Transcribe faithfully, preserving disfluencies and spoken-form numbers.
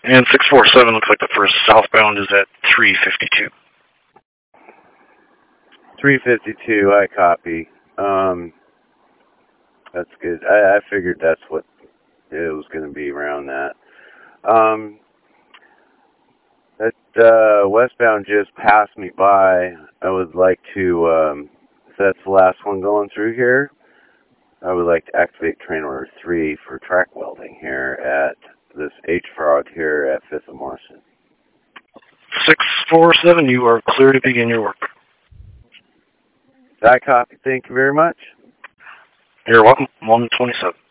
And six four seven looks like the first southbound is at three fifty-two. three fifty-two, I copy. Um, that's good. I, I figured that's what it was going to be around that. Um, that uh, westbound just passed me by. I would like to, um, if that's the last one going through here, I would like to activate train order three for track welding here at this H-Frog here at fifth and Morrison. six four seven, you are clear to begin your work. I copy. Thank you very much. You're welcome. one twenty-seven.